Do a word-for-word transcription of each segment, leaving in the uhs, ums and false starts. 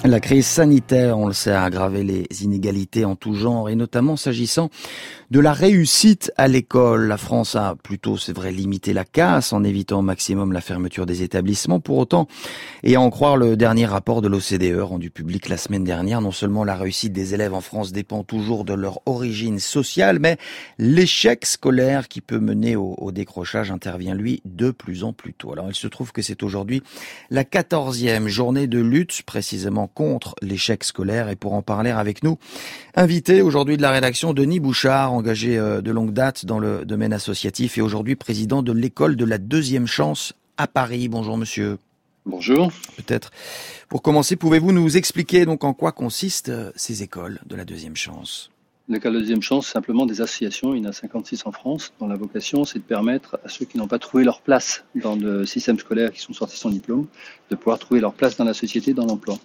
La crise sanitaire, on le sait, a aggravé les inégalités en tout genre et notamment s'agissant de la réussite à l'école. La France a plutôt, c'est vrai, limité la casse en évitant au maximum la fermeture des établissements. Pour autant, et à en croire le dernier rapport de l'O C D E rendu public la semaine dernière, non seulement la réussite des élèves en France dépend toujours de leur origine sociale, mais l'échec scolaire qui peut mener au, au décrochage intervient, lui, de plus en plus tôt. Alors, il se trouve que c'est aujourd'hui la quatorzième journée de lutte, précisément contre l'échec scolaire. Et pour en parler avec nous, invité aujourd'hui de la rédaction, Denis Bouchard, engagé de longue date dans le domaine associatif et aujourd'hui président de l'école de la deuxième chance à Paris. Bonjour monsieur. Bonjour. Peut-être, pour commencer, pouvez-vous nous expliquer donc en quoi consistent ces écoles de la deuxième chance ? L'école de la deuxième chance, c'est simplement des associations, il y en a cinquante-six en France, dont la vocation c'est de permettre à ceux qui n'ont pas trouvé leur place dans le système scolaire, qui sont sortis sans diplôme, de pouvoir trouver leur place dans la société, dans l'emploi.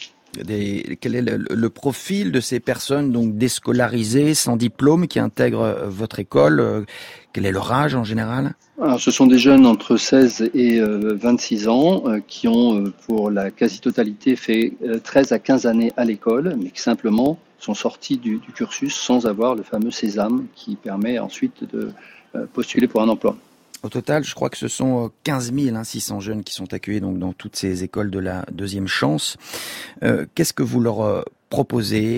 Des, quel est le, le profil de ces personnes donc déscolarisées, sans diplôme, qui intègrent votre école ? Quel est leur âge en général ? Alors, ce sont des jeunes entre seize et vingt-six ans euh, qui ont, euh, pour la quasi-totalité, fait euh, treize à quinze années à l'école, mais qui simplement sont sortis du, du cursus sans avoir le fameux sésame qui permet ensuite de euh, postuler pour un emploi. Au total, je crois que ce sont quinze mille six cents jeunes qui sont accueillis donc dans toutes ces écoles de la deuxième chance. Euh, qu'est-ce que vous leur euh, proposez ?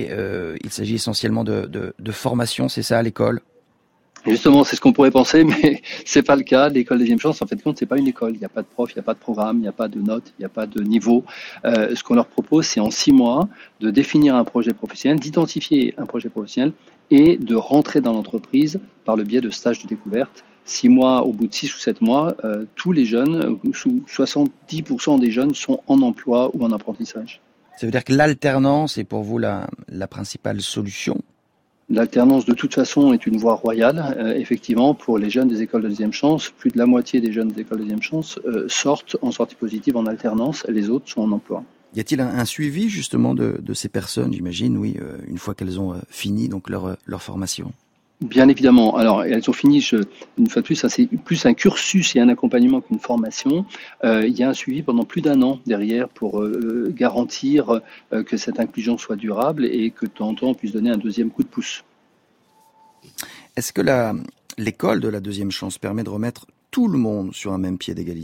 euh, Il s'agit essentiellement de, de, de formation, c'est ça, à l'école ? Justement, c'est ce qu'on pourrait penser, mais c'est pas le cas. L'école deuxième chance, en fait, compte, c'est pas une école. Il n'y a pas de prof, il n'y a pas de programme, il n'y a pas de notes, il n'y a pas de niveau. Euh, ce qu'on leur propose, c'est en six mois de définir un projet professionnel, d'identifier un projet professionnel et de rentrer dans l'entreprise par le biais de stages de découverte. Six mois, au bout de six ou sept mois, euh, tous les jeunes, soixante-dix pour cent des jeunes sont en emploi ou en apprentissage. Ça veut dire que l'alternance est pour vous la, la principale solution ? L'alternance, de toute façon, est une voie royale. Euh, effectivement, pour les jeunes des écoles de deuxième chance, plus de la moitié des jeunes des écoles de deuxième chance euh, sortent en sortie positive en alternance. Les autres sont en emploi. Y a-t-il un, un suivi justement de, de ces personnes, j'imagine, oui, euh, une fois qu'elles ont euh, fini donc leur, leur formation ? Bien évidemment. Alors, elles ont fini, je, une fois de plus, ça c'est plus un cursus et un accompagnement qu'une formation. Euh, il y a un suivi pendant plus d'un an derrière pour euh, garantir euh, que cette inclusion soit durable et que de temps en temps on puisse donner un deuxième coup de pouce. Est-ce que la, l'école de la deuxième chance permet de remettre tout le monde sur un même pied d'égalité ?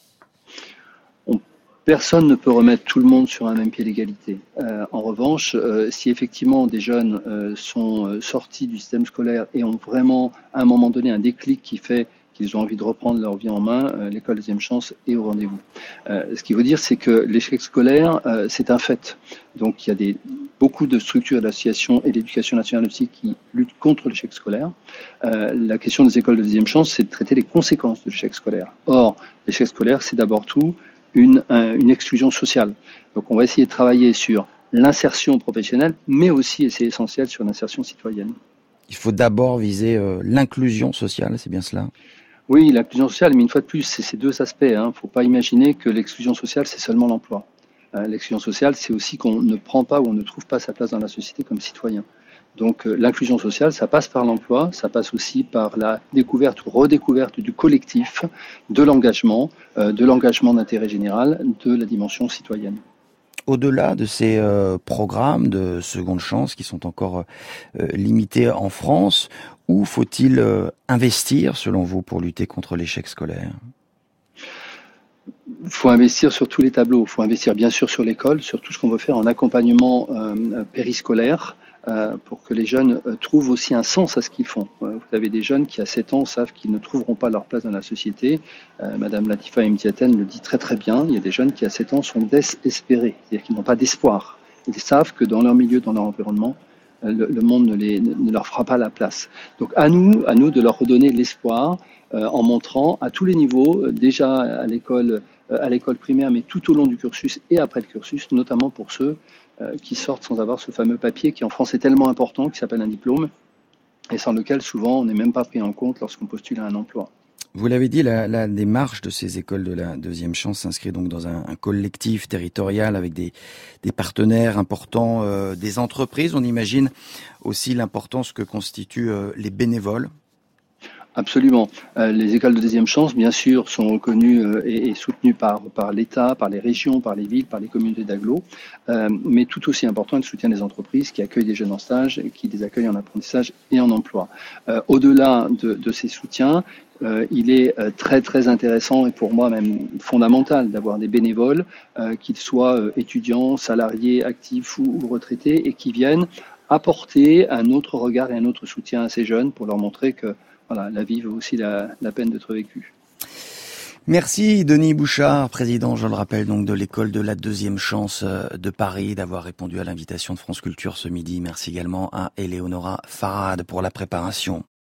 Personne ne peut remettre tout le monde sur un même pied d'égalité. Euh, en revanche, euh, si effectivement des jeunes euh, sont euh, sortis du système scolaire et ont vraiment, à un moment donné, un déclic qui fait qu'ils ont envie de reprendre leur vie en main, euh, l'école deuxième chance est au rendez-vous. Euh, ce qui veut dire, c'est que l'échec scolaire, euh, c'est un fait. Donc il y a des, beaucoup de structures d'associations et d'éducation nationale aussi qui luttent contre l'échec scolaire. Euh, la question des écoles de deuxième chance, c'est de traiter les conséquences de l'échec scolaire. Or, l'échec scolaire, c'est d'abord tout Une, une exclusion sociale. Donc on va essayer de travailler sur l'insertion professionnelle, mais aussi, et c'est essentiel, sur l'insertion citoyenne. Il faut d'abord viser euh, l'inclusion sociale, c'est bien cela ? Oui, l'inclusion sociale, mais une fois de plus, c'est ces deux aspects. Il hein. ne faut pas imaginer que l'exclusion sociale, c'est seulement l'emploi. Euh, l'exclusion sociale, c'est aussi qu'on ne prend pas ou on ne trouve pas sa place dans la société comme citoyen. Donc euh, l'inclusion sociale, ça passe par l'emploi, ça passe aussi par la découverte ou redécouverte du collectif, de l'engagement, euh, de l'engagement d'intérêt général, de la dimension citoyenne. Au-delà de ces euh, programmes de seconde chance qui sont encore euh, limités en France, où faut-il euh, investir selon vous pour lutter contre l'échec scolaire ? Il faut investir sur tous les tableaux. Il faut investir bien sûr sur l'école, sur tout ce qu'on veut faire en accompagnement euh, périscolaire, Euh, pour que les jeunes euh, trouvent aussi un sens à ce qu'ils font. Euh, vous avez des jeunes qui, à sept ans, savent qu'ils ne trouveront pas leur place dans la société. Euh, Madame Latifa Mtiaten le dit très très bien. Il y a des jeunes qui, à sept ans, sont désespérés, c'est-à-dire qu'ils n'ont pas d'espoir. Ils savent que dans leur milieu, dans leur environnement, euh, le, le monde ne, les, ne leur fera pas la place. Donc à nous, à nous de leur redonner l'espoir euh, en montrant à tous les niveaux, euh, déjà à l'école, euh, à l'école primaire, mais tout au long du cursus et après le cursus, notamment pour ceux Euh, qui sortent sans avoir ce fameux papier qui en France est tellement important, qui s'appelle un diplôme, et sans lequel souvent on n'est même pas pris en compte lorsqu'on postule à un emploi. Vous l'avez dit, la, la démarche de ces écoles de la deuxième chance s'inscrit donc dans un, un collectif territorial avec des, des partenaires importants, euh, des entreprises. On imagine aussi l'importance que constituent euh, les bénévoles. Absolument. Euh, les écoles de deuxième chance, bien sûr, sont reconnues euh, et, et soutenues par, par l'État, par les régions, par les villes, par les communautés d'agglo. Euh, mais tout aussi important, le soutien des entreprises qui accueillent des jeunes en stage et qui les accueillent en apprentissage et en emploi. Euh, au-delà de, de ces soutiens, euh, il est euh, très très intéressant et pour moi même fondamental d'avoir des bénévoles, euh, qu'ils soient euh, étudiants, salariés, actifs ou, ou retraités, et qui viennent apporter un autre regard et un autre soutien à ces jeunes pour leur montrer que voilà, la vie vaut aussi la, la peine d'être vécue. Merci Denis Bouchard, président, je le rappelle, donc de l'école de la deuxième chance de Paris, d'avoir répondu à l'invitation de France Culture ce midi. Merci également à Éléonora Farad pour la préparation.